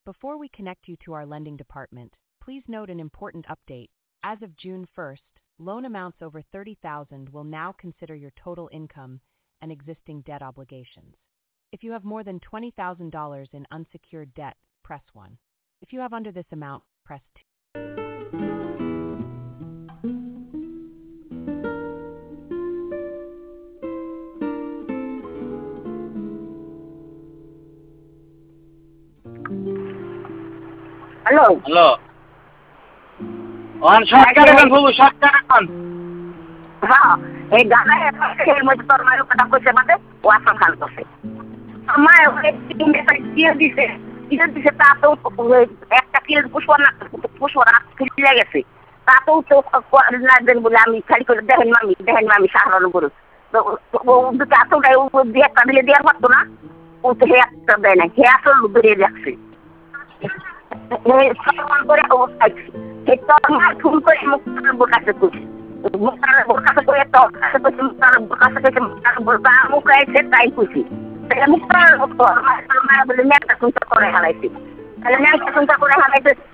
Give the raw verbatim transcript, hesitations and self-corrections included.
Before we connect you to our lending department, please note an important update. As of June first, loan amounts over thirty thousand dollars will now consider your total income and existing debt obligations. If you have more than twenty thousand dollars in unsecured debt, press one. If you have under this amount, press two. Hello. Hello. On shortcut এখন বাবু shortcut এখন হ্যাঁ এই গানা এর মধ্যে তোর মায়ের কথা কইছে বাদে ওয়াসা খান করছে আমার ওই তিন দিন দিয়ে দিছে দিয়ে দিছে তা তো একটা কিল পুষ্পা না পুষ্পা না ফিরে গেছে তা তো তো না দেন বলে আমি খালি করে দেখেন মামি দেখেন মামি সাহায্য করো তো ও দুটো আসলে ও দিয়ে একটা দিলে দেওয়ার পারতো না ও তো একটা দেয় না হে আসলে বেরিয়ে যাচ্ছে সম্মান করে অবস্থায় তোর মা ফোন করে মুক্তার বোকাতে করছে মুক্তার বোকাতে করে তোর কাছে করছে মুক্তার বোকাতে করছে মুক্তার বোকা মুখে এসে তাই খুশি তাহলে মুক্তার তোর মা তোর মা বলে মেয়েটা চিন্তা করে হারাইছি তাহলে মেয়েটা চিন্তা করে হারাইছে